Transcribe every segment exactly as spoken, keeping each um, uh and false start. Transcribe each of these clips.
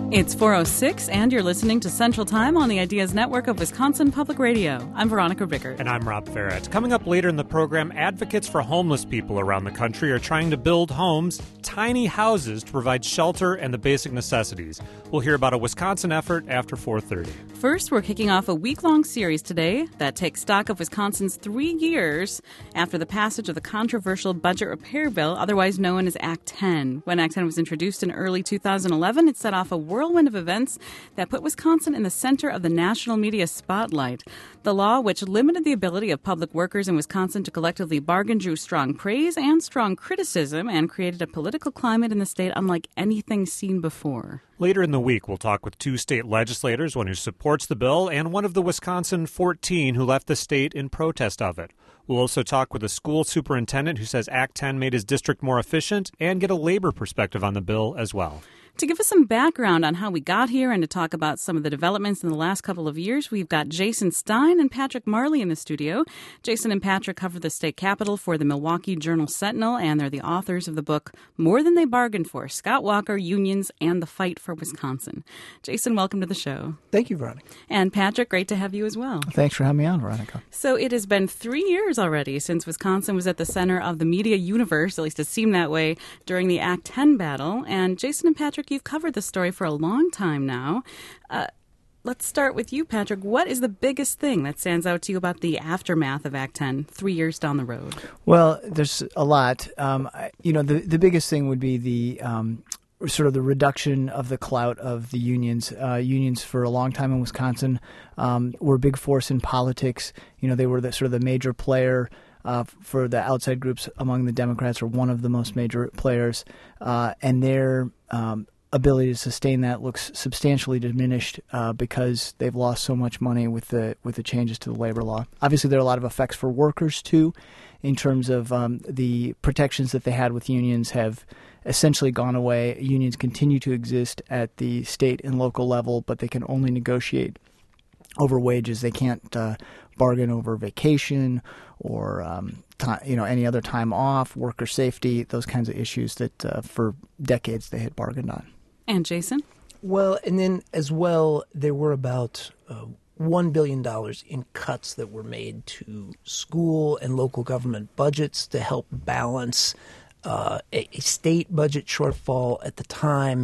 It's four oh six, and you're listening to Central Time on the Ideas Network of Wisconsin Public Radio. I'm Veronica Rickert. And I'm Rob Ferret. Coming up later in the program, advocates for homeless people around the country are trying to build homes, tiny houses, to provide shelter and the basic necessities. We'll hear about a Wisconsin effort after four thirty. First, we're kicking off a week-long series today that takes stock of Wisconsin's three years after the passage of the controversial budget repair bill, otherwise known as Act ten. When Act ten was introduced in early two thousand eleven, it set off a whirlwind of events that put Wisconsin in the center of the national media spotlight. The law, which limited the ability of public workers in Wisconsin to collectively bargain, drew strong praise and strong criticism and created a political climate in the state unlike anything seen before. Later in the week, we'll talk with two state legislators, one who supports the bill and one of the Wisconsin fourteen who left the state in protest of it. We'll also talk with a school superintendent who says Act ten made his district more efficient and get a labor perspective on the bill as well. To give us some background on how we got here and to talk about some of the developments in the last couple of years, we've got Jason Stein and Patrick Marley in the studio. Jason and Patrick cover the state capitol for the Milwaukee Journal-Sentinel, and they're the authors of the book More Than They Bargained For, Scott Walker, Unions, and the Fight for Wisconsin. Jason, welcome to the show. Thank you, Veronica. And Patrick, great to have you as well. Thanks for having me on, Veronica. So it has been three years already since Wisconsin was at the center of the media universe, at least it seemed that way, during the Act ten battle. And Jason and Patrick, you've covered this story for a long time now. Uh, let's start with you, Patrick. What is the biggest thing that stands out to you about the aftermath of Act ten, three years down the road? Well, there's a lot. Um, I, you know, the, the biggest thing would be the um, sort of the reduction of the clout of the unions. Uh, unions for a long time in Wisconsin um, were a big force in politics. You know, they were the, sort of the major player Uh, for the outside groups among the Democrats, or one of the most major players, uh, and their um, ability to sustain that looks substantially diminished uh, because they've lost so much money with the with the changes to the labor law. Obviously, there are a lot of effects for workers too, in terms of um, the protections that they had with unions have essentially gone away. Unions continue to exist at the state and local level, but they can only negotiate over wages. They can't uh, bargain over vacation or um, time, you know, any other time off, worker safety, those kinds of issues that uh, for decades they had bargained on. And Jason? Well, and then as well, there were about uh, one billion dollars in cuts that were made to school and local government budgets to help balance uh, a, a state budget shortfall at the time.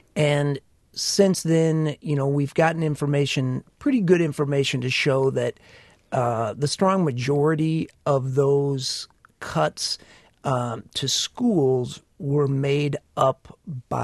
And since then, you know, we've gotten information, pretty good information to show that uh, the strong majority of those cuts um, to schools were made up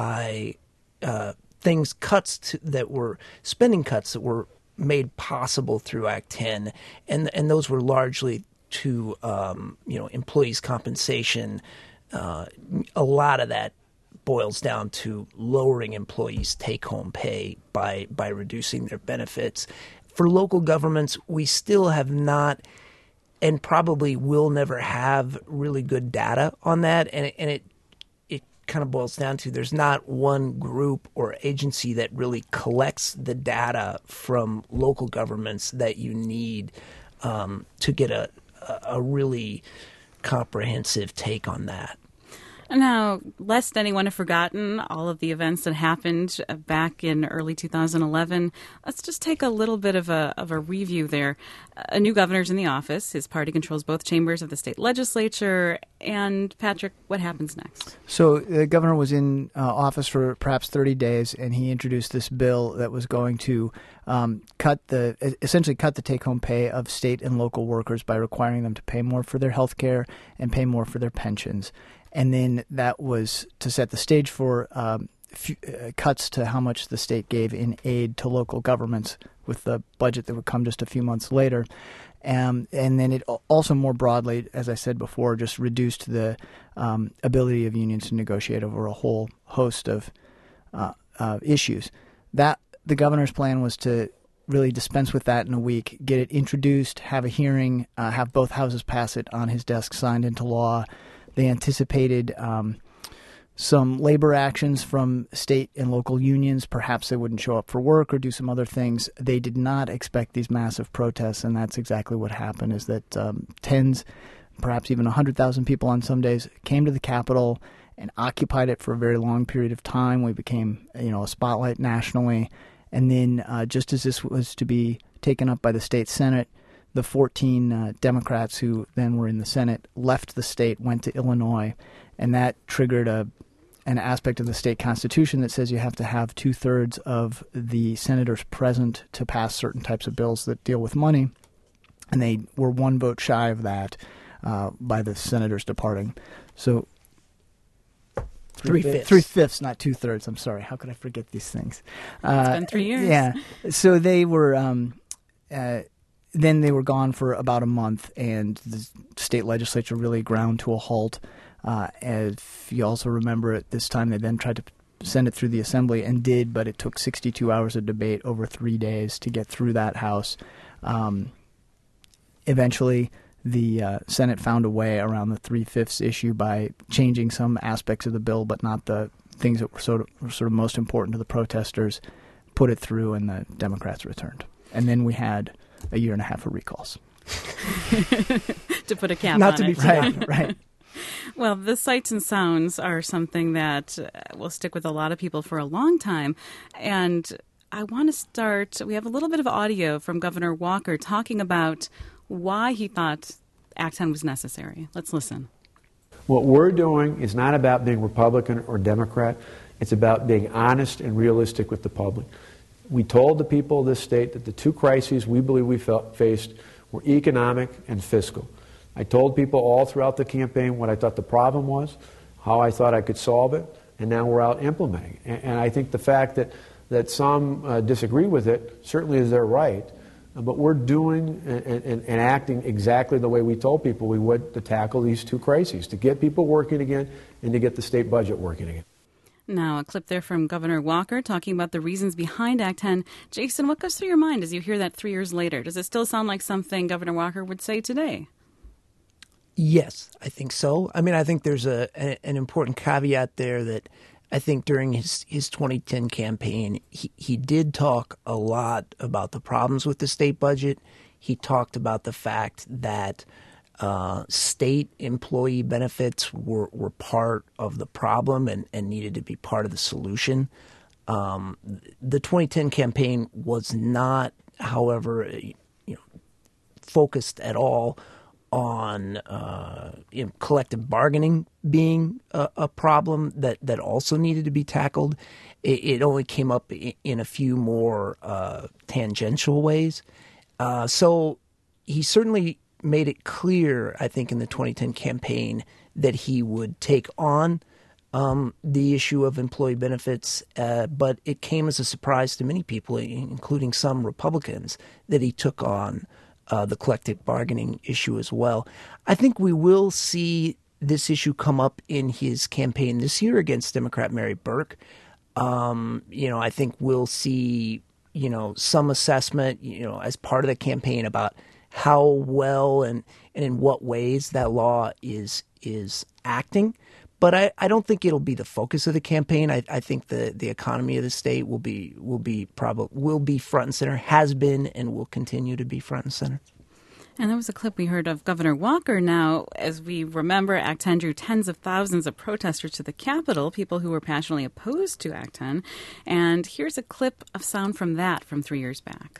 by uh, things, cuts to, that were spending cuts that were made possible through Act ten, and and those were largely to um, you know employees' compensation. Uh, a lot of that boils down to lowering employees' take-home pay by by reducing their benefits. For local governments, we still have not, and probably will never have, really good data on that. And it, and it it kind of boils down to there's not one group or agency that really collects the data from local governments that you need um, to get a a really comprehensive take on that. Now, lest anyone have forgotten all of the events that happened back in early two thousand eleven, let's just take a little bit of a of a review there. A new governor's in the office. His party controls both chambers of the state legislature. And, Patrick, what happens next? So the governor was in uh, office for perhaps thirty days, and he introduced this bill that was going to um, cut the essentially cut the take-home pay of state and local workers by requiring them to pay more for their health care and pay more for their pensions. And then that was to set the stage for um, f- uh, cuts to how much the state gave in aid to local governments with the budget that would come just a few months later. Um, and then it also more broadly, as I said before, just reduced the um, ability of unions to negotiate over a whole host of uh, uh, issues. That the governor's plan was to really dispense with that in a week, get it introduced, have a hearing, uh, have both houses pass it on his desk, signed into law. They anticipated um, some labor actions from state and local unions. Perhaps they wouldn't show up for work or do some other things. They did not expect these massive protests, and that's exactly what happened, is that um, tens, perhaps even one hundred thousand people on some days came to the Capitol and occupied it for a very long period of time. We became, you know, a spotlight nationally. And then uh, just as this was to be taken up by the state Senate, the fourteen uh, Democrats who then were in the Senate left the state, went to Illinois, and that triggered a an aspect of the state constitution that says you have to have two-thirds of the senators present to pass certain types of bills that deal with money. And they were one vote shy of that uh, by the senators departing. So Three-fifths. Three-fifths, not two-thirds. I'm sorry. How could I forget these things? Uh, it's been three years. Yeah. So they were... Um, uh, then they were gone for about a month, and the state legislature really ground to a halt. Uh, if you also remember at this time, they then tried to send it through the assembly and did, but it took sixty-two hours of debate over three days to get through that House. Um, eventually, the uh, Senate found a way around the three-fifths issue by changing some aspects of the bill, but not the things that were sort of, were sort of most important to the protesters, put it through, and the Democrats returned. And then we had a year and a half of recalls. To put a cap Not on to be it. Right, right. Well, the sights and sounds are something that uh, will stick with a lot of people for a long time. And I want to start, we have a little bit of audio from Governor Walker talking about why he thought Act ten was necessary. Let's listen. What we're doing is not about being Republican or Democrat. It's about being honest and realistic with the public. We told the people of this state that the two crises we believe we felt faced were economic and fiscal. I told people all throughout the campaign what I thought the problem was, how I thought I could solve it, and now we're out implementing. And, and I think the fact that, that some uh, disagree with it certainly is their right, uh, but we're doing and, and, and acting exactly the way we told people we would to tackle these two crises, to get people working again and to get the state budget working again. Now, a clip there from Governor Walker talking about the reasons behind Act ten. Jason, what goes through your mind as you hear that three years later? Does it still sound like something Governor Walker would say today? Yes, I think so. I mean, I think there's a, a an important caveat there that I think during his, his twenty ten campaign, he, he did talk a lot about the problems with the state budget. He talked about the fact that uh, state employee benefits were, were part of the problem and, and needed to be part of the solution. Um, the twenty ten campaign was not, however, you know, focused at all on uh, you know, collective bargaining being a, a problem that, that also needed to be tackled. It, it only came up in, in a few more uh, tangential ways. Uh, so he certainly made it clear, I think, in the twenty ten campaign that he would take on um, the issue of employee benefits, uh, but it came as a surprise to many people, including some Republicans, that he took on Uh, the collective bargaining issue as well. I think we will see this issue come up in his campaign this year against Democrat Mary Burke. Um, you know, I think we'll see, you know, some assessment, you know, as part of the campaign about how well and, and in what ways that law is is acting. But I, I don't think it'll be the focus of the campaign. I, I think the, the economy of the state will be will be probably will be front and center, has been, and will continue to be front and center. And there was a clip we heard of Governor Walker. Now, as we remember, Act ten drew tens of thousands of protesters to the Capitol, people who were passionately opposed to Act ten. And here's a clip of sound from that from three years back.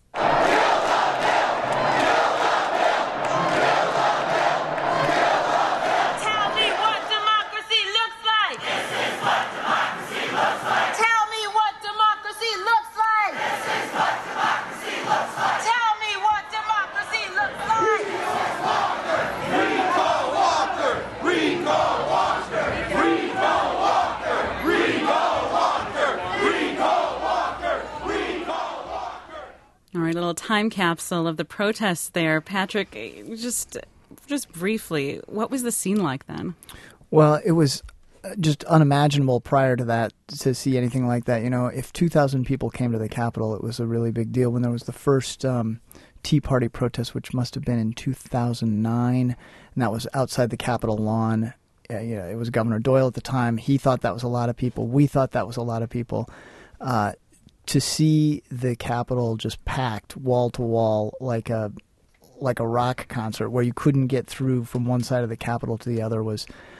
All right, a little time capsule of the protests there. Patrick, just just briefly, what was the scene like then? Well, it was just unimaginable prior to that to see anything like that. You know, if two thousand people came to the Capitol, it was a really big deal. When there was the first um, Tea Party protest, which must have been in two thousand nine, and that was outside the Capitol lawn. Uh, you know, it was Governor Doyle at the time. He thought that was a lot of people. We thought that was a lot of people. Uh, to see the Capitol just packed wall to wall like a like a rock concert where you couldn't get through from one side of the Capitol to the other was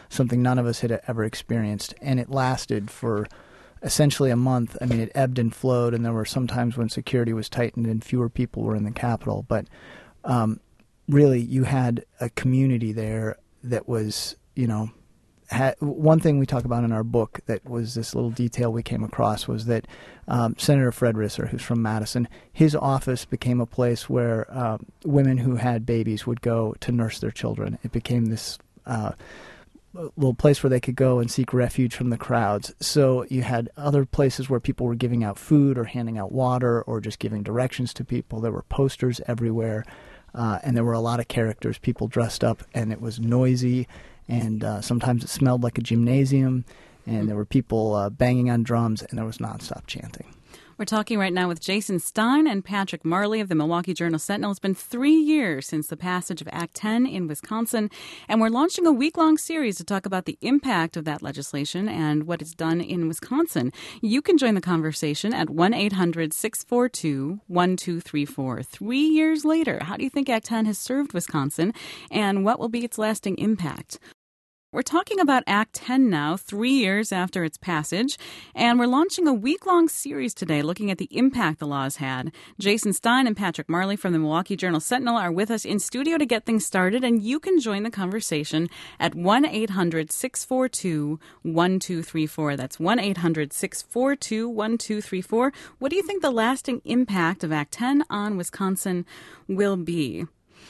something none of us had ever experienced. And it lasted for essentially a month. I mean, it ebbed and flowed, and there were some times when security was tightened and fewer people were in the Capitol. But um, really, you had a community there that was, you know, had, one thing we talk about in our book that was this little detail we came across was that um, Senator Fred Risser, who's from Madison, his office became a place where uh, women who had babies would go to nurse their children. It became this uh, little place where they could go and seek refuge from the crowds. So you had other places where people were giving out food or handing out water or just giving directions to people. There were posters everywhere, uh, and there were a lot of characters, people dressed up, and it was noisy. And uh, sometimes it smelled like a gymnasium, and there were people uh, banging on drums, and there was nonstop chanting. We're talking right now with Jason Stein and Patrick Marley of the Milwaukee Journal-Sentinel. It's been three years since the passage of Act ten in Wisconsin, and we're launching a week-long series to talk about the impact of that legislation and what it's done in Wisconsin. You can join the conversation at one eight hundred six four two one two three four. Three years later, how do you think Act ten has served Wisconsin, and what will be its lasting impact? We're talking about Act ten now, three years after its passage, and we're launching a week-long series today looking at the impact the law has had. Jason Stein and Patrick Marley from the Milwaukee Journal-Sentinel are with us in studio to get things started, and you can join the conversation at one eight hundred six four two one two three four. That's one eight hundred six four two one two three four. What do you think the lasting impact of Act ten on Wisconsin will be?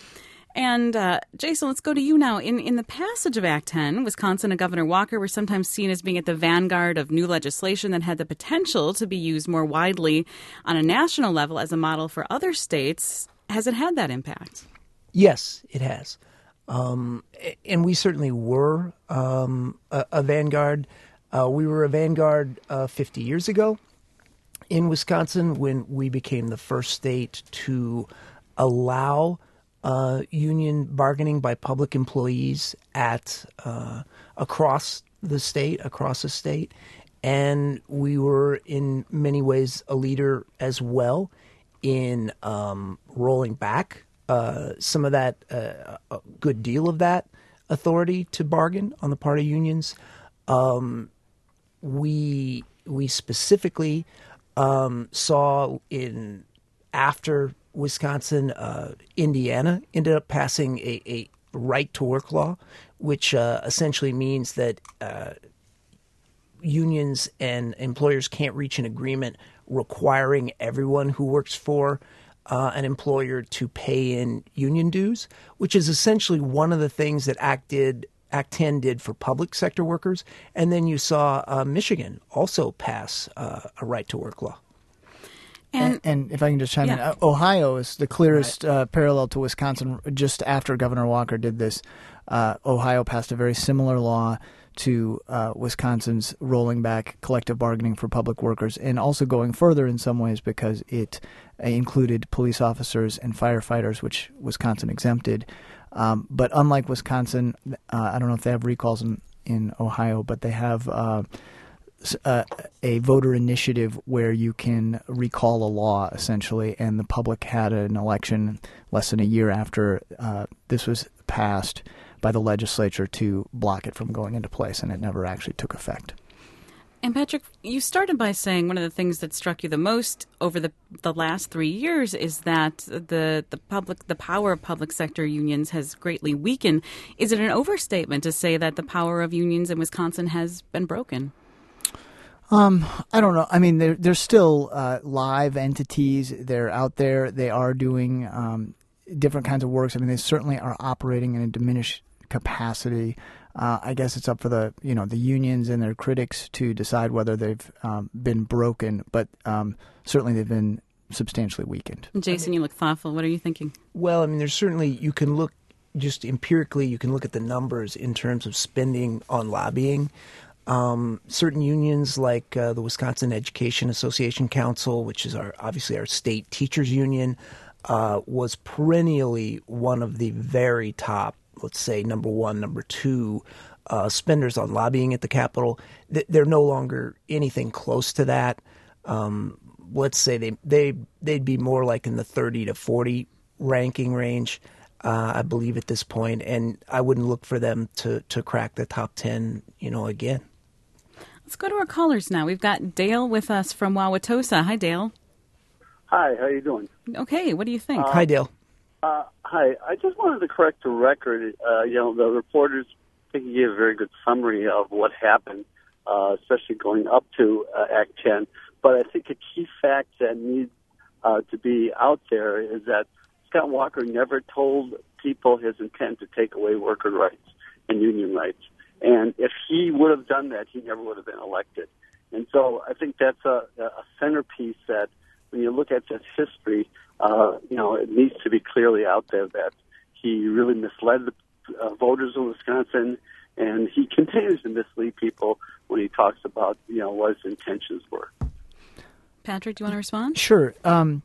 And, uh, Jason, let's go to you now. In in the passage of Act ten, Wisconsin and Governor Walker were sometimes seen as being at the vanguard of new legislation that had the potential to be used more widely on a national level as a model for other states. Has it had that impact? Yes, it has. Um, and we certainly were um, a, a vanguard. Uh, we were a vanguard uh, fifty years ago in Wisconsin when we became the first state to allow Uh, union bargaining by public employees at uh, across the state, across the state, and we were in many ways a leader as well in um, rolling back uh, some of that, uh, a good deal of that authority to bargain on the part of unions. Um, we we specifically um, saw in after. Wisconsin, uh, Indiana ended up passing a, a right-to-work law, which uh, essentially means that uh, unions and employers can't reach an agreement requiring everyone who works for uh, an employer to pay in union dues, which is essentially one of the things that Act did. Act ten did for public sector workers. And then you saw uh, Michigan also pass uh, a right-to-work law. And, and, and if I can just chime yeah. in, Ohio is the clearest right. uh, parallel to Wisconsin. Just after Governor Walker did this, uh, Ohio passed a very similar law to uh, Wisconsin's rolling back collective bargaining for public workers, and also going further in some ways because it uh, included police officers and firefighters, which Wisconsin exempted. Um, but unlike Wisconsin, uh, I don't know if they have recalls in, in Ohio, but they have uh, Uh, a voter initiative where you can recall a law, essentially, and the public had an election less than a year after uh, this was passed by the legislature to block it from going into place, and it never actually took effect. And Patrick, you started by saying one of the things that struck you the most over the the last three years is that the the public the power of public sector unions has greatly weakened. Is it an overstatement to say that the power of unions in Wisconsin has been broken? Um, I don't know. I mean, they're, they're still uh, live entities. They're out there. They are doing um, different kinds of works. I mean, they certainly are operating in a diminished capacity. Uh, I guess it's up for the you know the unions and their critics to decide whether they've um, been broken, but um, certainly they've been substantially weakened. Jason, I mean, you look thoughtful. What are you thinking? Well, I mean, there's certainly you can look just empirically. You can look at the numbers in terms of spending on lobbying. Um, certain unions like uh, the Wisconsin Education Association Council, which is our obviously our state teachers union, uh, was perennially one of the very top, let's say, number one, number two uh, spenders on lobbying at the Capitol. They're no longer anything close to that. Um, let's say they, they, they'd be more like in the thirty to forty ranking range. uh, I believe, at this point, and I wouldn't look for them to, to crack the top ten, you know, again. Let's go to our callers now. We've got Dale with us from Wauwatosa. Hi, Dale. Hi, how you doing? Okay, what do you think? Uh, Hi, Dale. Uh, hi, I just wanted to correct the record. Uh, you know, the reporters, I think, gave a very good summary of what happened, uh, especially going up to uh, Act ten. But I think a key fact that needs uh, to be out there is that Scott Walker never told people his intent to take away worker rights and union rights. And if he would have done that, he never would have been elected. And so I think that's a, a centerpiece that when you look at this history, uh, you know, it needs to be clearly out there that he really misled the uh, voters of Wisconsin, and he continues to mislead people when he talks about, you know, what his intentions were. Patrick, do you want to respond? Sure. Um,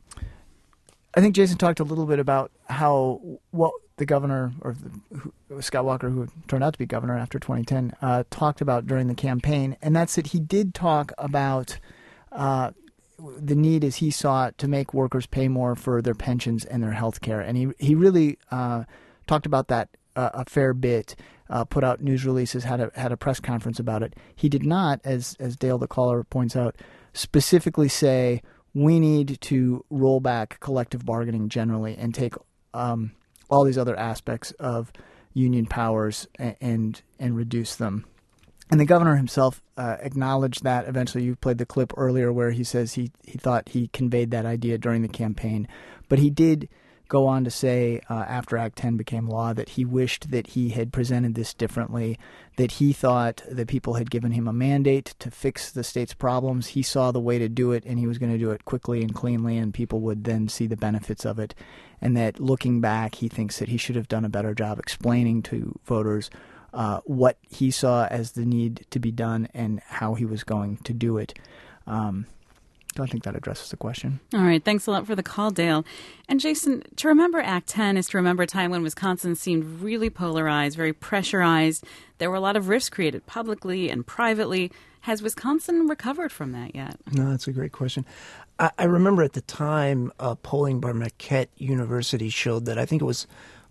I think Jason talked a little bit about how what the governor, or the, who, Scott Walker, who turned out to be governor after twenty ten, uh, talked about during the campaign, and that's that he did talk about uh, the need, as he saw it, to make workers pay more for their pensions and their health care. And he, he really uh, talked about that uh, a fair bit, uh, put out news releases, had a, had a press conference about it. He did not, as, as Dale the caller points out, specifically say we need to roll back collective bargaining generally and take um, all these other aspects of union powers and and, and reduce them. And the governor himself uh, acknowledged that. Eventually, you played the clip earlier where he says he, he thought he conveyed that idea during the campaign. But he did go on to say, uh, after Act ten became law, that he wished that he had presented this differently, that he thought that people had given him a mandate to fix the state's problems. He saw the way to do it, and he was going to do it quickly and cleanly, and people would then see the benefits of it. And that looking back, he thinks that he should have done a better job explaining to voters Uh, what he saw as the need to be done and how he was going to do it. Um, I think that addresses the question. All right. Thanks a lot for the call, Dale. And Jason, to remember Act ten is to remember a time when Wisconsin seemed really polarized, very pressurized. There were a lot of rifts created publicly and privately. Has Wisconsin recovered from that yet? No, that's a great question. I, I remember at the time, uh, polling by Marquette University showed that I think it was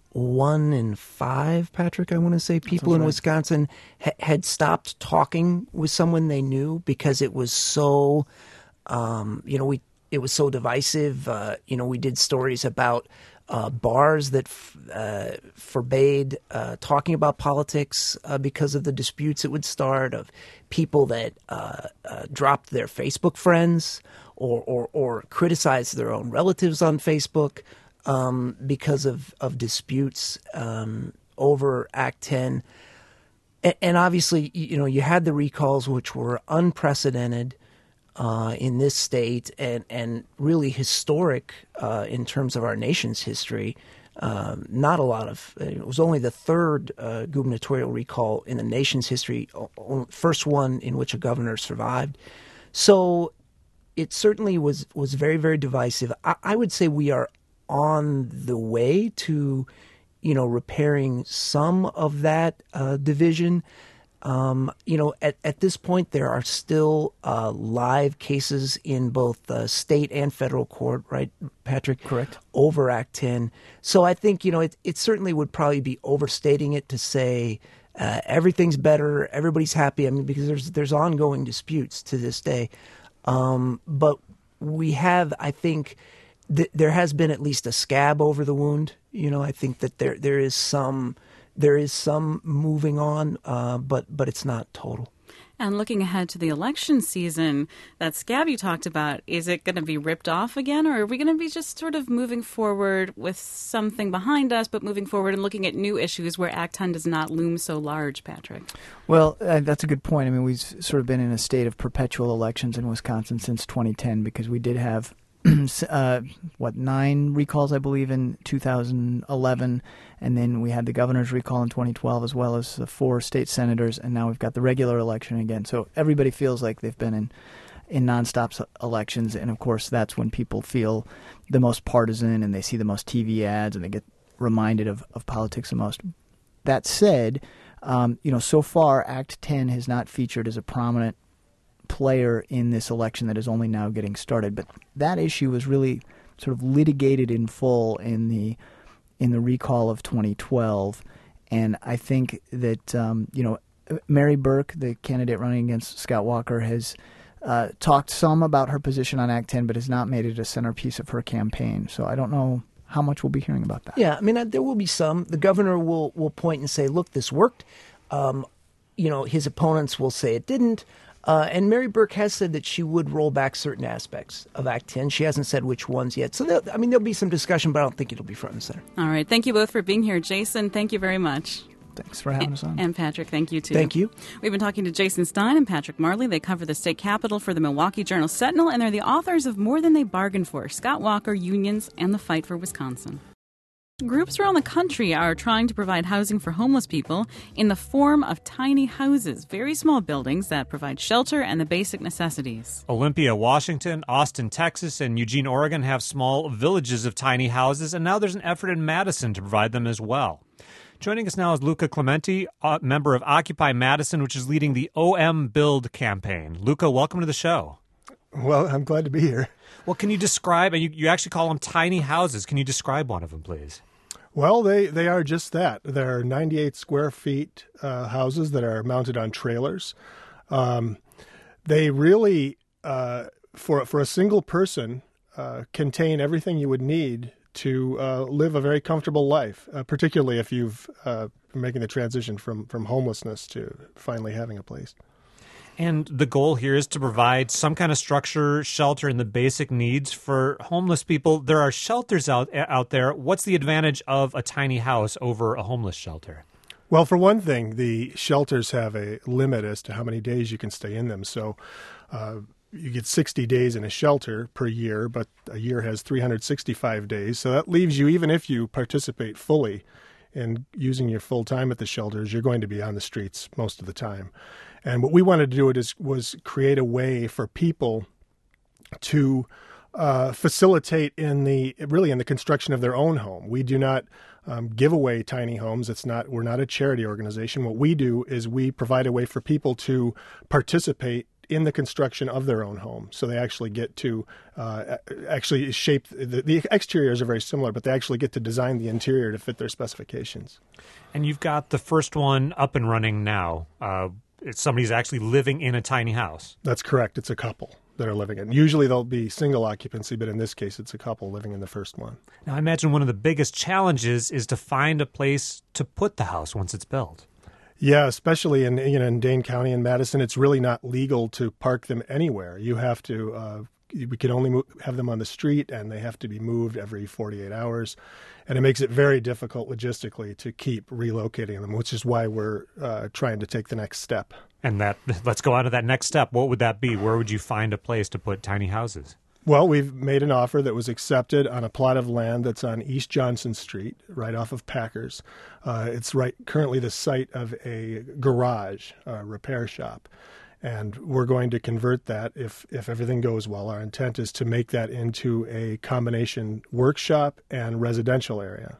one in five, Patrick, I want to say, people in right. Wisconsin ha- had stopped talking with someone they knew because it was so, um, you know, we it was so divisive. Uh, you know, we did stories about uh, bars that f- uh, forbade uh, talking about politics uh, because of the disputes it would start, of people that uh, uh, dropped their Facebook friends or, or, or criticized their own relatives on Facebook. Um, because of, of disputes um, over Act ten. And, and obviously, you know, you had the recalls, which were unprecedented uh, in this state and, and really historic uh, in terms of our nation's history. Um, not a lot of, it was only the third uh, gubernatorial recall in the nation's history, first one in which a governor survived. So it certainly was, was very, very divisive. I, I would say we are on the way to, you know, repairing some of that uh, division. Um, you know, at, at this point, there are still uh, live cases in both uh, state and federal court, right, Patrick? Correct. Over Act ten. So I think, you know, it, it certainly would probably be overstating it to say uh, everything's better, everybody's happy. I mean, because there's there's ongoing disputes to this day. Um, but we have, I think, there has been at least a scab over the wound. You know, I think that there there is some there is some moving on, uh, but but it's not total. And looking ahead to the election season, that scab you talked about, is it going to be ripped off again, or are we going to be just sort of moving forward with something behind us, but moving forward and looking at new issues where Act ten does not loom so large, Patrick? Well, uh, that's a good point. I mean, we've sort of been in a state of perpetual elections in Wisconsin since twenty ten because we did have uh, what, nine recalls, I believe, in two thousand eleven, and then we had the governor's recall in twenty twelve, as well as the four state senators, and now we've got the regular election again. So everybody feels like they've been in, in nonstop elections, and of course that's when people feel the most partisan, and they see the most T V ads, and they get reminded of, of politics the most. That said, um, you know, so far Act ten has not featured as a prominent player in this election that is only now getting started. But that issue was really sort of litigated in full in the in the recall of twenty twelve. And I think that, um, you know, Mary Burke, the candidate running against Scott Walker, has uh, talked some about her position on Act ten, but has not made it a centerpiece of her campaign. So I don't know how much we'll be hearing about that. Yeah, I mean, there will be some. The governor will, will point and say, look, this worked. Um, you know, his opponents will say it didn't. Uh, and Mary Burke has said that she would roll back certain aspects of Act ten. She hasn't said which ones yet. So, I mean, there'll be some discussion, but I don't think it'll be front and center. All right. Thank you both for being here. Jason, thank you very much. Thanks for having and, us on. And Patrick, thank you, too. Thank you. We've been talking to Jason Stein and Patrick Marley. They cover the state capitol for the Milwaukee Journal-Sentinel, and they're the authors of More Than They Bargained For, Scott Walker, Unions, and the Fight for Wisconsin. Groups around the country are trying to provide housing for homeless people in the form of tiny houses, very small buildings that provide shelter and the basic necessities. Olympia, Washington, Austin, Texas, and Eugene, Oregon have small villages of tiny houses, and now there's an effort in Madison to provide them as well. Joining us now is Luca Clementi, a member of Occupy Madison, which is leading the O M Build campaign. Luca, welcome to the show. Well, I'm glad to be here. Well, can you describe, and you, you actually call them tiny houses. Can you describe one of them, please? Well, they, they are just that. They're ninety-eight square feet uh, houses that are mounted on trailers. Um, they really, uh, for for a single person, uh, contain everything you would need to uh, live a very comfortable life, uh, particularly if you've uh, been making the transition from, from homelessness to finally having a place. And the goal here is to provide some kind of structure, shelter, and the basic needs for homeless people. There are shelters out out there. What's the advantage of a tiny house over a homeless shelter? Well, for one thing, the shelters have a limit as to how many days you can stay in them. So uh, you get sixty days in a shelter per year, but a year has three hundred sixty-five days. So that leaves you, even if you participate fully in using your full time at the shelters, you're going to be on the streets most of the time. And what we wanted to do it is, was create a way for people to uh, facilitate in the really in the construction of their own home. We do not um, give away tiny homes. It's not we're not a charity organization. What we do is we provide a way for people to participate in the construction of their own home. So they actually get to uh, actually shape the, the exteriors are very similar, but they actually get to design the interior to fit their specifications. And you've got the first one up and running now. Uh, It's somebody's actually living in a tiny house. That's correct. It's a couple that are living in. Usually they'll be single occupancy, but in this case, it's a couple living in the first one. Now, I imagine one of the biggest challenges is to find a place to put the house once it's built. Yeah, especially in you know in Dane County and Madison, it's really not legal to park them anywhere. You have to. Uh, we can only move, have them on the street, and they have to be moved every forty-eight hours. And it makes it very difficult logistically to keep relocating them, which is why we're uh, trying to take the next step. And that let's go on to that next step. What would that be? Where would you find a place to put tiny houses? Well, we've made an offer that was accepted on a plot of land that's on East Johnson Street, right off of Packers. Uh, it's right currently the site of a garage, a repair shop. And we're going to convert that if, if everything goes well. Our intent is to make that into a combination workshop and residential area.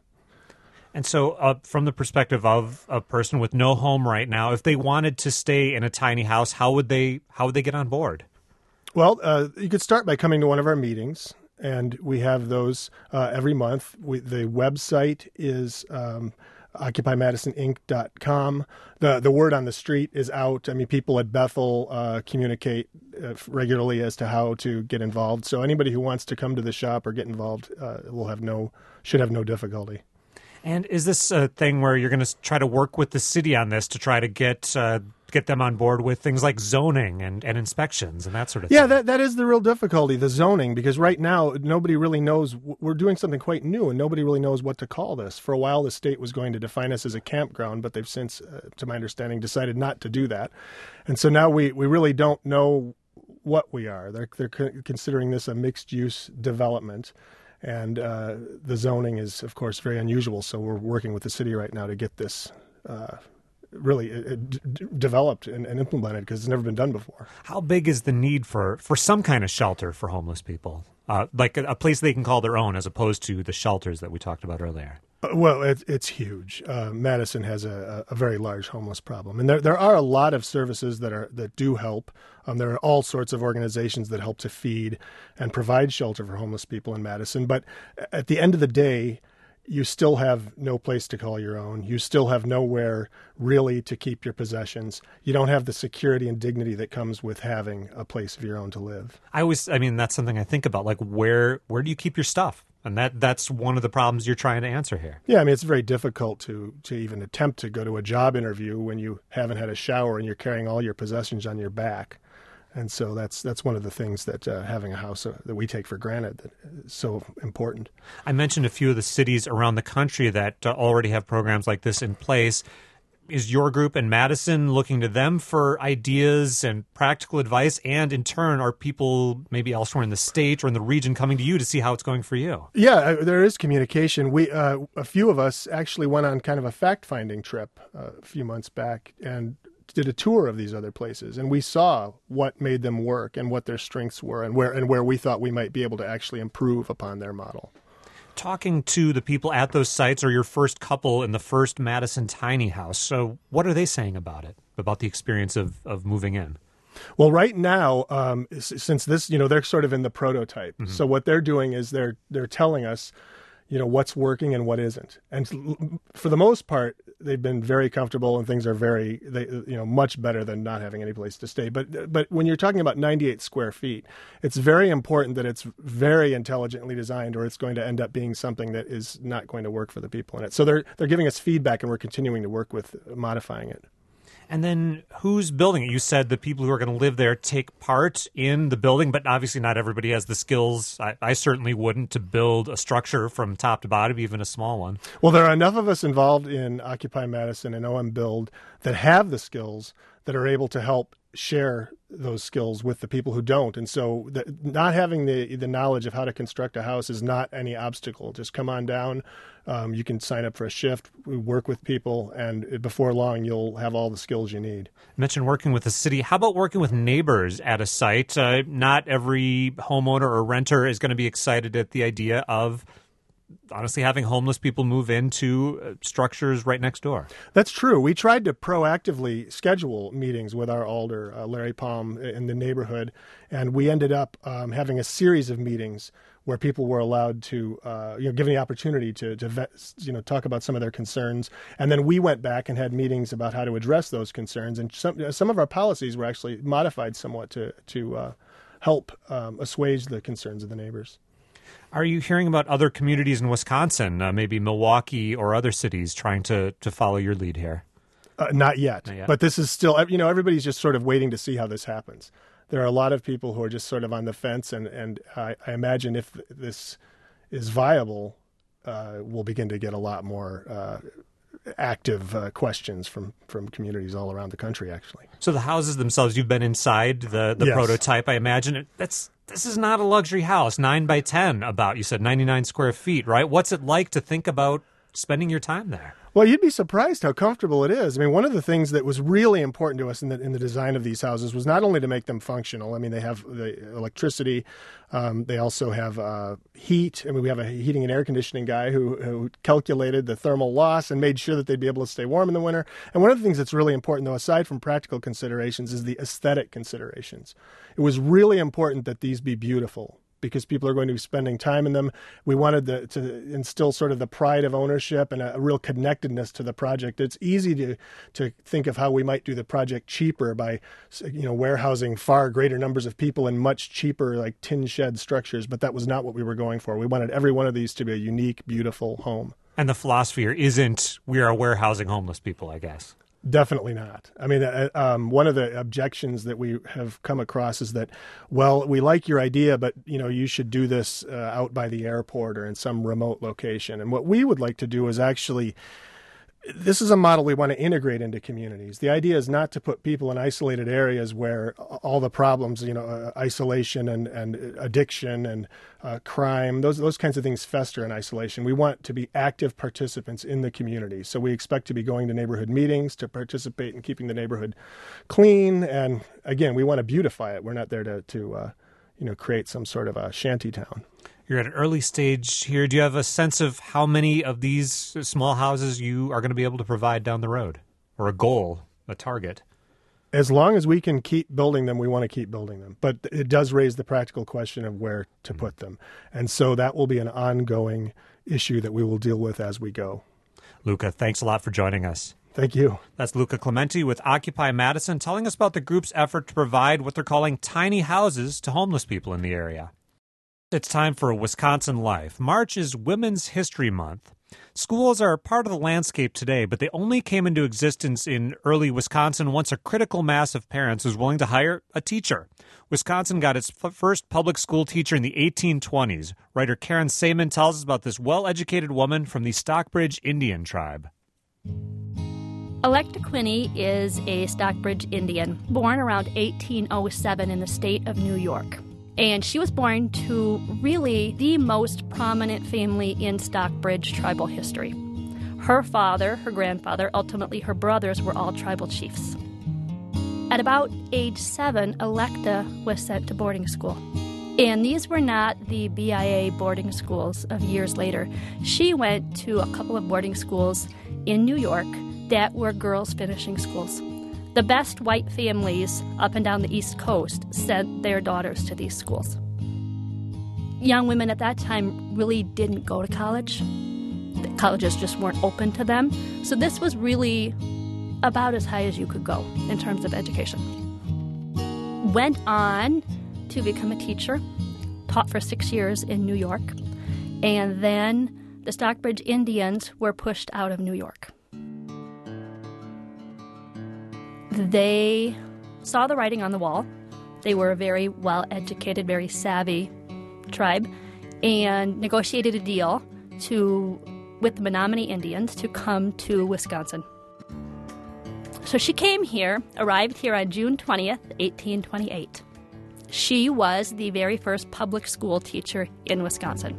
And so uh, from the perspective of a person with no home right now, if they wanted to stay in a tiny house, how would they how would they get on board? Well, uh, you could start by coming to one of our meetings, and we have those uh, every month. We, the website is um, occupy madison inc dot com. The the word on the street is out. I mean, people at Bethel uh, communicate uh, regularly as to how to get involved. So anybody who wants to come to the shop or get involved uh, will have no should have no difficulty. And is this a thing where you're going to try to work with the city on this to try to get uh, get them on board with things like zoning and, and inspections and that sort of yeah, thing? Yeah, that, that is the real difficulty, the zoning, because right now nobody really knows. We're doing something quite new, and nobody really knows what to call this. For a while, the state was going to define us as a campground, but they've since, uh, to my understanding, decided not to do that. And so now we, we really don't know what we are. They're, they're considering this a mixed-use development. And uh, the zoning is, of course, very unusual. So we're working with the city right now to get this uh, really uh, d- developed and, and implemented because it's never been done before. How big is the need for, for some kind of shelter for homeless people? Uh, like a, a place they can call their own as opposed to the shelters that we talked about earlier? Well, it, it's huge. Uh, Madison has a, a very large homeless problem, and there there are a lot of services that are that do help. Um, there are all sorts of organizations that help to feed and provide shelter for homeless people in Madison. But at the end of the day, you still have no place to call your own. You still have nowhere really to keep your possessions. You don't have the security and dignity that comes with having a place of your own to live. I always, I mean, that's something I think about. Like, where where do you keep your stuff? And that that's one of the problems you're trying to answer here. Yeah, I mean, it's very difficult to, to even attempt to go to a job interview when you haven't had a shower and you're carrying all your possessions on your back. And so that's that's one of the things that uh, having a house uh, that we take for granted that is so important. I mentioned a few of the cities around the country that uh, already have programs like this in place. Is your group in Madison looking to them for ideas and practical advice? And in turn, are people maybe elsewhere in the state or in the region coming to you to see how it's going for you? Yeah, uh, there is communication. We uh, a few of us actually went on kind of a fact-finding trip uh, a few months back and did a tour of these other places, and we saw what made them work and what their strengths were and where and where we thought we might be able to actually improve upon their model. Talking to the people at those sites, or your first couple in the first Madison tiny house, so what are they saying about it, about the experience of, of moving in? Well, right now, um, since this, you know, they're sort of in the prototype. Mm-hmm. So what they're doing is they're they're telling us, you know, what's working and what isn't. And for the most part, they've been very comfortable and things are very, they, you know, much better than not having any place to stay. But but when you're talking about ninety-eight square feet, it's very important that it's very intelligently designed, or it's going to end up being something that is not going to work for the people in it. So they're they're giving us feedback, and we're continuing to work with modifying it. And then who's building it? You said the people who are going to live there take part in the building, but obviously not everybody has the skills. I, I certainly wouldn't, to build a structure from top to bottom, even a small one. Well, there are enough of us involved in Occupy Madison and O M Build that have the skills that are able to help share those skills with the people who don't. And so the, not having the the knowledge of how to construct a house is not any obstacle. Just come on down. Um, you can sign up for a shift. We work with people, and before long, you'll have all the skills you need. You mentioned working with the city. How about working with neighbors at a site? Uh, not every homeowner or renter is going to be excited at the idea of honestly having homeless people move into structures right next door. That's true. We tried to proactively schedule meetings with our alder, uh, Larry Palm, in the neighborhood, and we ended up um, having a series of meetings where people were allowed to, uh, you know, given the opportunity to, to vet, you know, talk about some of their concerns. And then we went back and had meetings about how to address those concerns. And some some of our policies were actually modified somewhat to, to uh, help um, assuage the concerns of the neighbors. Are you hearing about other communities in Wisconsin, uh, maybe Milwaukee or other cities, trying to, to follow your lead here? Uh, not yet. Not yet. But this is still, you know, everybody's just sort of waiting to see how this happens. There are a lot of people who are just sort of on the fence, and, and I, I imagine if this is viable, uh, we'll begin to get a lot more uh, active uh, questions from, from communities all around the country, actually. So the houses themselves, you've been inside the, the yes. prototype, I imagine. It, that's This is not a luxury house, nine by ten about, you said ninety-nine square feet, right? What's it like to think about spending your time there? Well, you'd be surprised how comfortable it is. I mean, one of the things that was really important to us in the in the design of these houses was not only to make them functional. I mean, they have the electricity. Um, they also have uh, heat. I mean, we have a heating and air conditioning guy who, who calculated the thermal loss and made sure that they'd be able to stay warm in the winter. And one of the things that's really important, though, aside from practical considerations, is the aesthetic considerations. It was really important that these be beautiful, because people are going to be spending time in them. We wanted the, to instill sort of the pride of ownership and a, a real connectedness to the project. It's easy to to think of how we might do the project cheaper by, you know, warehousing far greater numbers of people in much cheaper, like tin shed structures, but that was not what we were going for. We wanted every one of these to be a unique, beautiful home. And the philosophy here isn't we are warehousing homeless people, I guess. Definitely not. I mean, uh, um, one of the objections that we have come across is that, well, we like your idea, but, you know, you should do this uh, out by the airport or in some remote location. And what we would like to do is actually, this is a model we want to integrate into communities. The idea is not to put people in isolated areas where all the problems, you know, uh, isolation and, and addiction and uh, crime, those those kinds of things fester in isolation. We want to be active participants in the community. So we expect to be going to neighborhood meetings to participate in keeping the neighborhood clean. And again, we want to beautify it. We're not there to, to uh, you know, create some sort of a shanty town. You're at an early stage here. Do you have a sense of how many of these small houses you are going to be able to provide down the road, or a goal, a target? As long as we can keep building them, we want to keep building them. But it does raise the practical question of where to put them. And so that will be an ongoing issue that we will deal with as we go. Luca, thanks a lot for joining us. Thank you. That's Luca Clementi with Occupy Madison telling us about the group's effort to provide what they're calling tiny houses to homeless people in the area. It's time for Wisconsin Life. March is Women's History Month. Schools are part of the landscape today, but they only came into existence in early Wisconsin once a critical mass of parents was willing to hire a teacher. Wisconsin got its f- first public school teacher in the eighteen twenties. Writer Karen Saman tells us about this well-educated woman from the Stockbridge Indian tribe. Electa Quinney is a Stockbridge Indian, born around eighteen oh seven in the state of New York. And she was born to really the most prominent family in Stockbridge tribal history. Her father, her grandfather, ultimately her brothers were all tribal chiefs. At about age seven, Electa was sent to boarding school. And these were not the B I A boarding schools of years later. She went to a couple of boarding schools in New York that were girls finishing schools. The best white families up and down the East Coast sent their daughters to these schools. Young women at that time really didn't go to college. The colleges just weren't open to them. So this was really about as high as you could go in terms of education. Went on to become a teacher, taught for six years in New York, and then the Stockbridge Indians were pushed out of New York. They saw the writing on the wall. They were a very well-educated, very savvy tribe, and negotiated a deal to with the Menominee Indians to come to Wisconsin. So she came here, arrived here on June twentieth, eighteen twenty-eight. She was the very first public school teacher in Wisconsin.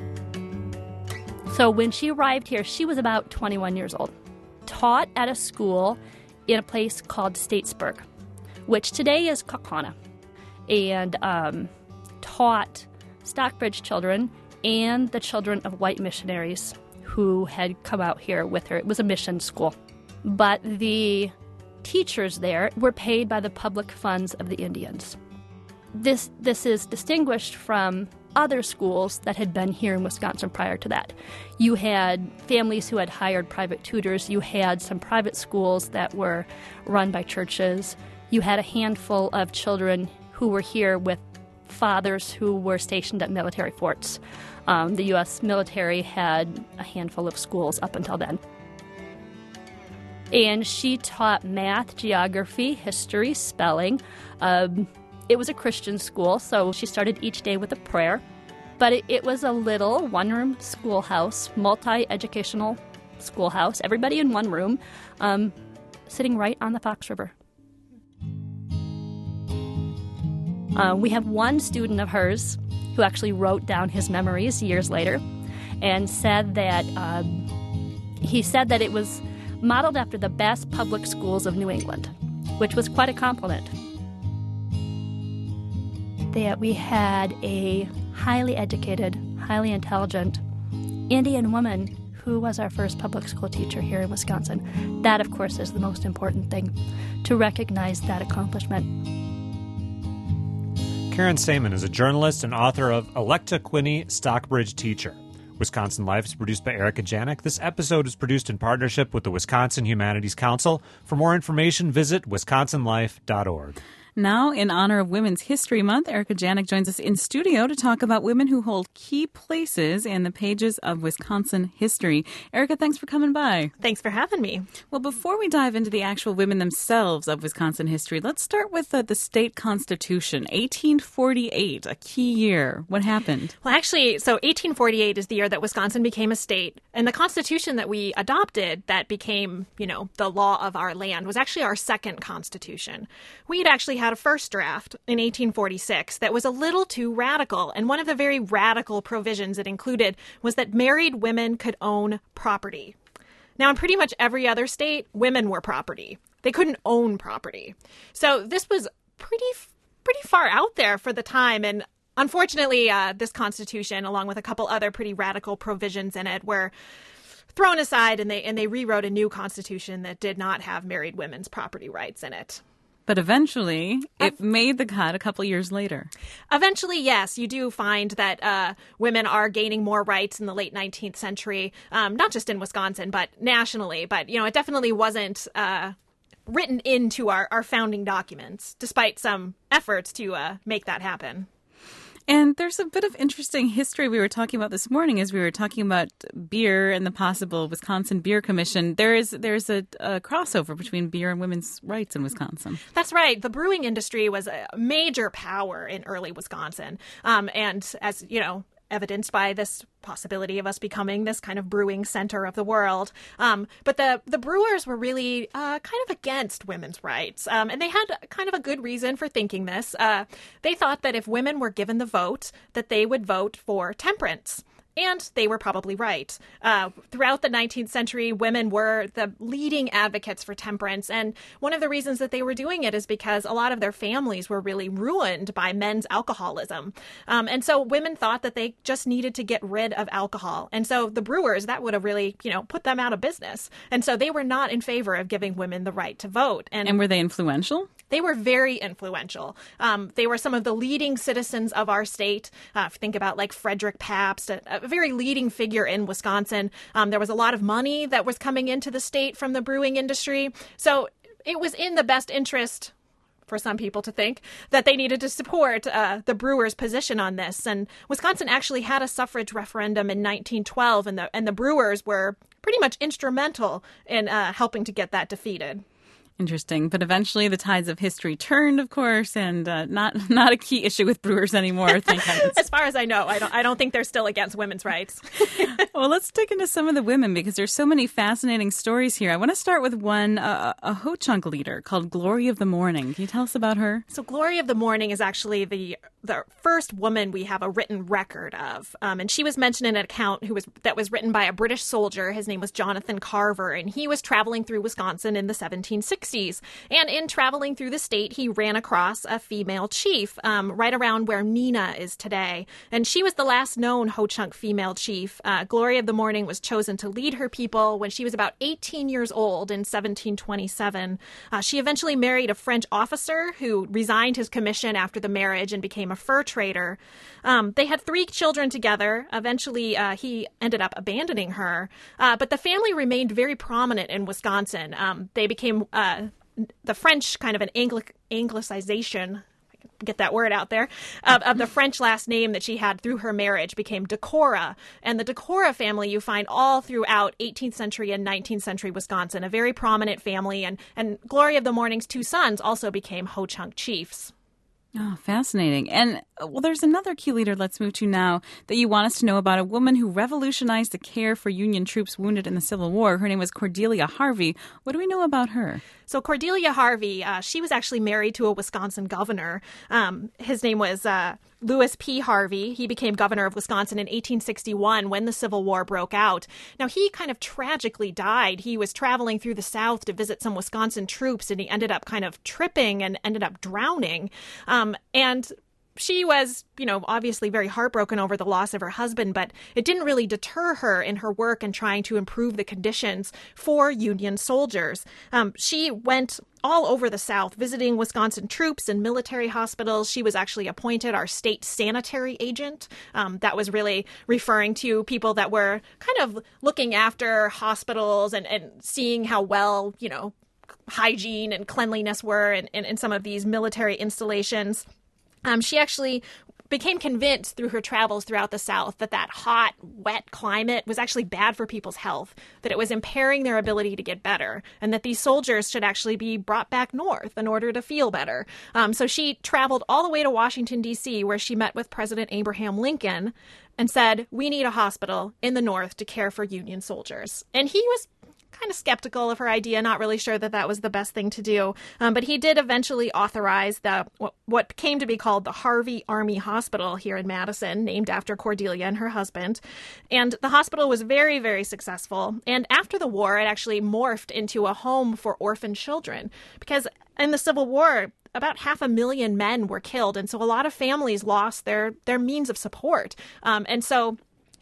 So when she arrived here, she was about twenty-one years old. Taught at a school in a place called Statesburg, which today is Kaukauna, and um, taught Stockbridge children and the children of white missionaries who had come out here with her. It was a mission school. But the teachers there were paid by the public funds of the Indians. This, this is distinguished from other schools that had been here in Wisconsin prior to that. You had families who had hired private tutors. You had some private schools that were run by churches. You had a handful of children who were here with fathers who were stationed at military forts. Um, the U S military had a handful of schools up until then. And she taught math, geography, history, spelling. Um, It was a Christian school, so she started each day with a prayer. But it, it was a little one-room schoolhouse, multi-educational schoolhouse, everybody in one room, um, sitting right on the Fox River. Uh, we have one student of hers who actually wrote down his memories years later and said that um, he said that it was modeled after the best public schools of New England, which was quite a compliment. That we had a highly educated, highly intelligent Indian woman who was our first public school teacher here in Wisconsin. That, of course, is the most important thing, to recognize that accomplishment. Karen Saman is a journalist and author of Electa Quinney, Stockbridge Teacher. Wisconsin Life is produced by Erica Janik. This episode is produced in partnership with the Wisconsin Humanities Council. For more information, visit wisconsin life dot org. Now, in honor of Women's History Month, Erica Janik joins us in studio to talk about women who hold key places in the pages of Wisconsin history. Erica, thanks for coming by. Thanks for having me. Well, before we dive into the actual women themselves of Wisconsin history, let's start with the, the state constitution, eighteen forty-eight, a key year. What happened? Well, actually, so eighteen forty-eight is the year that Wisconsin became a state. And the constitution that we adopted that became, you know, the law of our land was actually our second constitution. We had actually had a first draft in eighteen forty-six that was a little too radical. And one of the very radical provisions it included was that married women could own property. Now, in pretty much every other state, women were property. They couldn't own property. So this was pretty, pretty far out there for the time. And unfortunately, uh, this Constitution, along with a couple other pretty radical provisions in it, were thrown aside, and they and they rewrote a new Constitution that did not have married women's property rights in it. But eventually, it I've, made the cut a couple years later. Eventually, yes. You do find that uh, women are gaining more rights in the late nineteenth century, um, not just in Wisconsin, but nationally. But, you know, it definitely wasn't uh, written into our, our founding documents, despite some efforts to uh, make that happen. And there's a bit of interesting history we were talking about this morning as we were talking about beer and the possible Wisconsin Beer Commission. There is there's a, a crossover between beer and women's rights in Wisconsin. That's right. The brewing industry was a major power in early Wisconsin. Um, and as, you know, evidenced by this possibility of us becoming this kind of brewing center of the world. Um, but the, the brewers were really uh, kind of against women's rights. Um, and they had kind of a good reason for thinking this. Uh, they thought that if women were given the vote, that they would vote for temperance. And they were probably right. Uh, throughout the nineteenth century, women were the leading advocates for temperance. And one of the reasons that they were doing it is because a lot of their families were really ruined by men's alcoholism. Um, and so women thought that they just needed to get rid of alcohol. And so the brewers, that would have really, you know, put them out of business. And so they were not in favor of giving women the right to vote. And, and were they influential? They were very influential. Um, they were some of the leading citizens of our state. Uh, think about like Frederick Pabst, a, a very leading figure in Wisconsin. Um, there was a lot of money that was coming into the state from the brewing industry. So it was in the best interest for some people to think that they needed to support uh, the brewers' position on this. And Wisconsin actually had a suffrage referendum in nineteen twelve, and the, and the brewers were pretty much instrumental in uh, helping to get that defeated. Interesting. But eventually the tides of history turned, of course, and uh, not not a key issue with brewers anymore, thank heavens. As far as I know, I don't I don't think they're still against women's rights. Well, let's dig into some of the women because there's so many fascinating stories here. I want to start with one, uh, a Ho-Chunk leader called Glory of the Morning. Can you tell us about her? So Glory of the Morning is actually the the first woman we have a written record of. Um, and she was mentioned in an account who was that was written by a British soldier. His name was Jonathan Carver, and he was traveling through Wisconsin in the seventeen sixties. And in traveling through the state, he ran across a female chief um, right around where Neenah is today. And she was the last known Ho-Chunk female chief. Uh, Glory of the Morning was chosen to lead her people when she was about eighteen years old in seventeen twenty-seven. Uh, she eventually married a French officer who resigned his commission after the marriage and became a fur trader. Um, they had three children together. Eventually, uh, he ended up abandoning her. Uh, but the family remained very prominent in Wisconsin. Um, they became uh, the French kind of an Angli- Anglicization, get that word out there, of, of the French last name that she had through her marriage became Decorah. And the Decorah family you find all throughout eighteenth century and nineteenth century Wisconsin, a very prominent family. And, and Glory of the Morning's two sons also became Ho-Chunk chiefs. Oh, fascinating. And, well, there's another key leader, let's move to now, that you want us to know about, a woman who revolutionized the care for Union troops wounded in the Civil War. Her name was Cordelia Harvey. What do we know about her? So Cordelia Harvey, uh, she was actually married to a Wisconsin governor. Um, his name was uh, Lewis P. Harvey. He became governor of Wisconsin in eighteen sixty-one when the Civil War broke out. Now, he kind of tragically died. He was traveling through the South to visit some Wisconsin troops, and he ended up kind of tripping and ended up drowning. Um, and she was, you know, obviously very heartbroken over the loss of her husband, but it didn't really deter her in her work in trying to improve the conditions for Union soldiers. Um, she went all over the South visiting Wisconsin troops and military hospitals. She was actually appointed our state sanitary agent. Um, that was really referring to people that were kind of looking after hospitals and, and seeing how well, you know, hygiene and cleanliness were in, in, in some of these military installations. Um, she actually became convinced through her travels throughout the South that that hot, wet climate was actually bad for people's health, that it was impairing their ability to get better, and that these soldiers should actually be brought back north in order to feel better. Um, so she traveled all the way to Washington, D C, where she met with President Abraham Lincoln and said, "We need a hospital in the north to care for Union soldiers." And he was kind of skeptical of her idea, not really sure that that was the best thing to do. Um, but he did eventually authorize the what, what came to be called the Harvey Army Hospital here in Madison, named after Cordelia and her husband. And the hospital was very, very successful. And after the war, it actually morphed into a home for orphan children, because in the Civil War, about half a million men were killed. And so a lot of families lost their, their means of support. Um, and so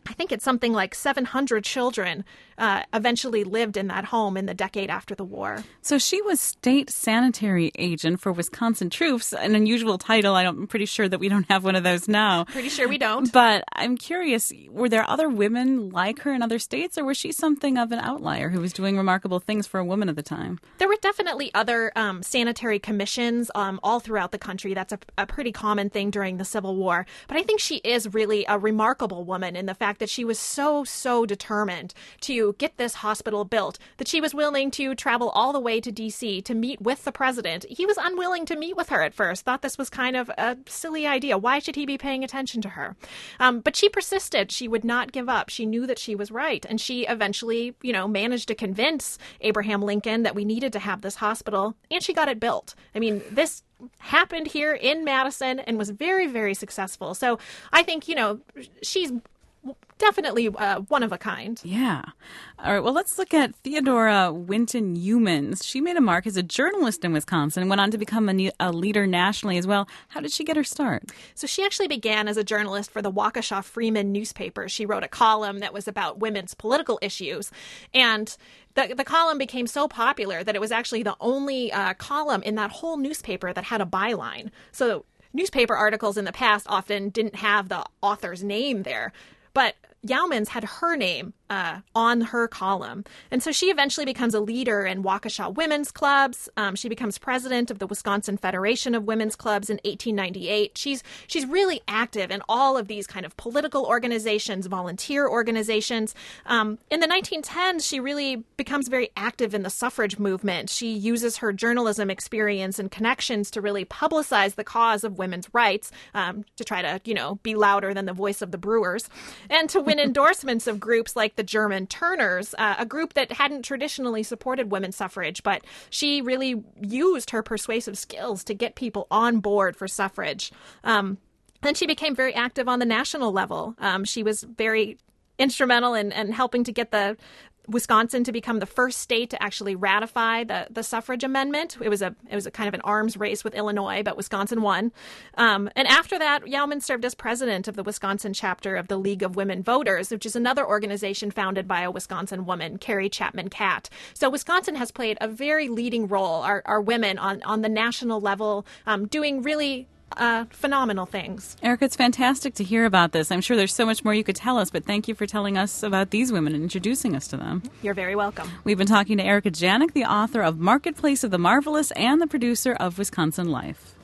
I think it's something like seven hundred children uh, eventually lived in that home in the decade after the war. So she was state sanitary agent for Wisconsin troops, an unusual title. I don't, I'm pretty sure that we don't have one of those now. Pretty sure we don't. But I'm curious, were there other women like her in other states, or was she something of an outlier who was doing remarkable things for a woman at the time? There were definitely other um, sanitary commissions um, all throughout the country. That's a, a pretty common thing during the Civil War. But I think she is really a remarkable woman in the fact that she was so, so determined to get this hospital built, that she was willing to travel all the way to D C to meet with the president. He was unwilling to meet with her at first, thought this was kind of a silly idea. Why should he be paying attention to her? Um, but she persisted. She would not give up. She knew that she was right. And she eventually, you know, managed to convince Abraham Lincoln that we needed to have this hospital, and she got it built. I mean, this happened here in Madison and was very, very successful. So I think, you know, she's definitely uh, one of a kind. Yeah. All right. Well, let's look at Theodora Winton Youmans. She made a mark as a journalist in Wisconsin and went on to become a, ne- a leader nationally as well. How did she get her start? So she actually began as a journalist for the Waukesha Freeman newspaper. She wrote a column that was about women's political issues. And the, the column became so popular that it was actually the only uh, column in that whole newspaper that had a byline. So newspaper articles in the past often didn't have the author's name there. But Youmans had her name uh, on her column. And so she eventually becomes a leader in Waukesha women's clubs. Um, she becomes president of the Wisconsin Federation of Women's Clubs in eighteen ninety-eight. She's she's really active in all of these kind of political organizations, volunteer organizations. Um, in the nineteen tens, she really becomes very active in the suffrage movement. She uses her journalism experience and connections to really publicize the cause of women's rights, um, to try to, you know, be louder than the voice of the Brewers, and to win endorsements of groups like the German Turners, uh, a group that hadn't traditionally supported women's suffrage, but she really used her persuasive skills to get people on board for suffrage. Um, and she became very active on the national level. Um, she was very instrumental in, in helping to get the Wisconsin to become the first state to actually ratify the, the suffrage amendment. It was a it was a kind of an arms race with Illinois, but Wisconsin won. Um, and after that, Youmans served as president of the Wisconsin chapter of the League of Women Voters, which is another organization founded by a Wisconsin woman, Carrie Chapman Catt. So Wisconsin has played a very leading role, our, our women on, on the national level, um, doing really Uh, phenomenal things. Erica, it's fantastic to hear about this. I'm sure there's so much more you could tell us, but thank you for telling us about these women and introducing us to them. You're very welcome. We've been talking to Erica Janik, the author of Marketplace of the Marvelous and the producer of Wisconsin Life.